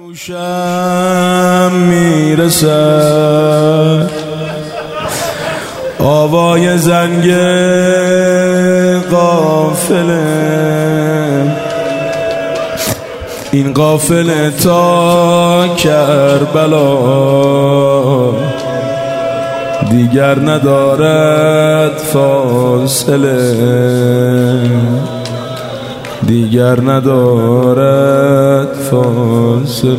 گوشم میرسد آوای زنگ قافله، این قافله تا کربلا دیگر ندارد فاصله، دیگر ندارد فاصله.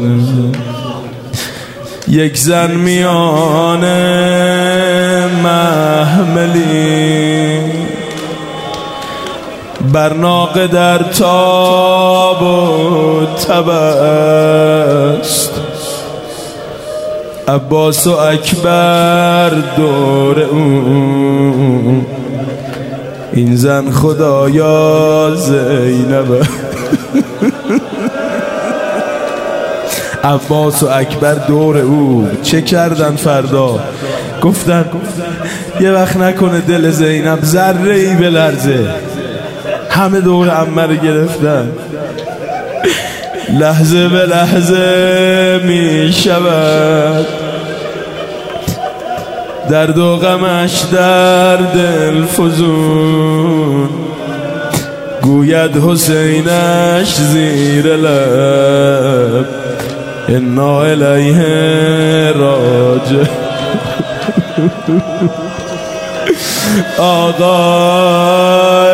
یک زن میان محملی بر ناقه در تاب و تب است، عباس و اکبر دور او، این زن خدایا زینب. عباس و اکبر دور او چه کردن فردا؟ گفتن یه وقت نکنه دل زینب ذره ای بلرزه. همه دور عمه رو گرفتن. لحظه به لحظه می شود درد و غمش در دل فزون، گوید حسینش زیر لب انا الیه راجع. آقا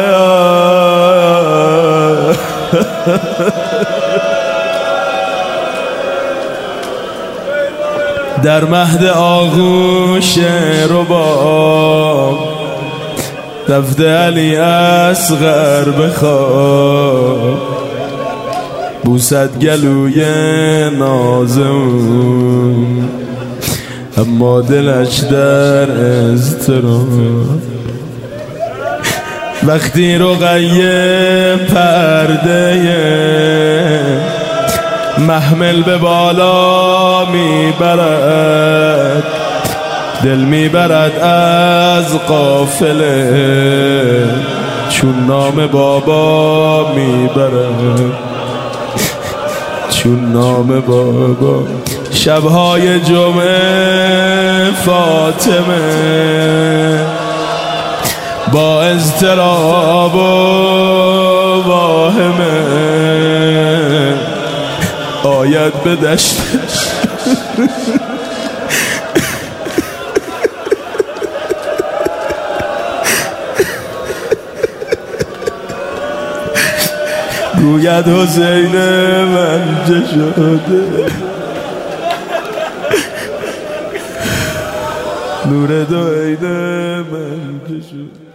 در مهد آغوش رباب رفته علی اصغر بخواب، بوسد گلوی نازم اما دلش در اضطراب. وقتی رقیه پرده محمل به بالا میبرد، دل میبرد از قافله چون نام بابا میبرد، چون نام بابا. شبهای جمعه فاطمه با اضطراب و واهمه آید به دشتش. گوید حسین من چه شده، نور دو عین من چه شده.